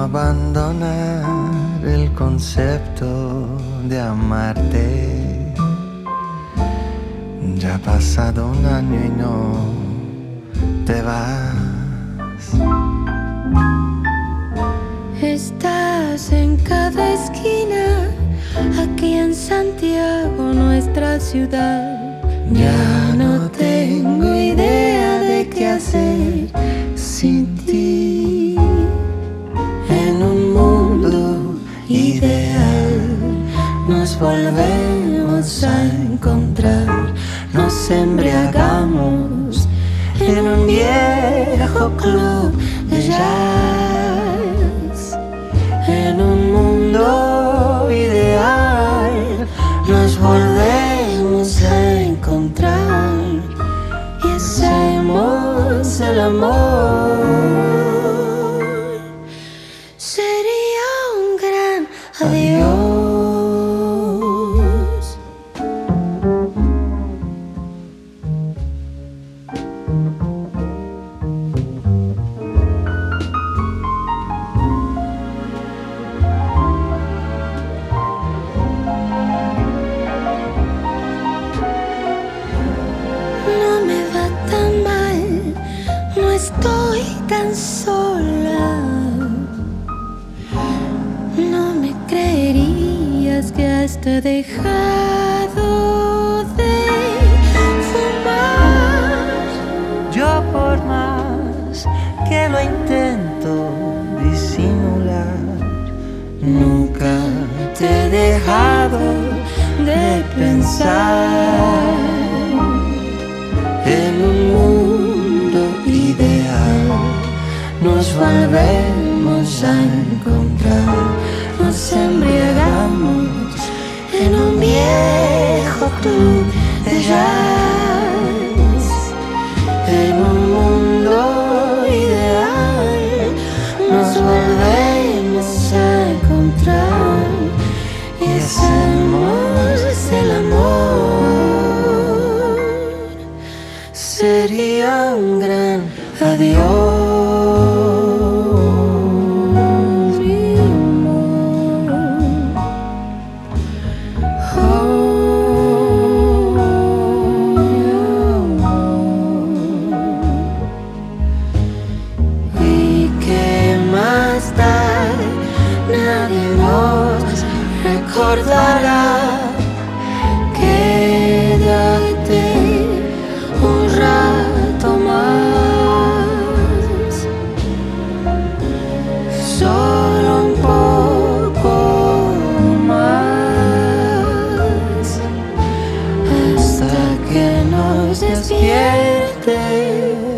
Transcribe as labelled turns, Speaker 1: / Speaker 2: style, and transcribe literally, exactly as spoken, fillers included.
Speaker 1: abandonar el concepto de amarte. Ya ha pasado un año y no te vas.
Speaker 2: Estás en cada esquina, aquí en Santiago, nuestra ciudad.
Speaker 1: Ya no tengo idea de qué hacer sin ti. En un mundo ideal nos volvemos a encontrar. Nos embriagamos en un viejo club de jazz. En un mundo ideal nos volvemos a encontrar y hacemos el amor. Sería un gran adiós. No me va tan mal, no estoy tan sola. No me creerías que hasta he dejado de fumar. Yo por más que lo intento disimular, nunca te he dejado de pensar. En un mundo ideal nos volvemos a encontrar. Nos embriagamos en un viejo club de jazz. En un mundo ideal nos volvemos a encontrar y hacemos el amor. Sería un gran adiós. Nadie nos recordará. Quédate un rato más, solo un poco más, hasta que nos despiertes.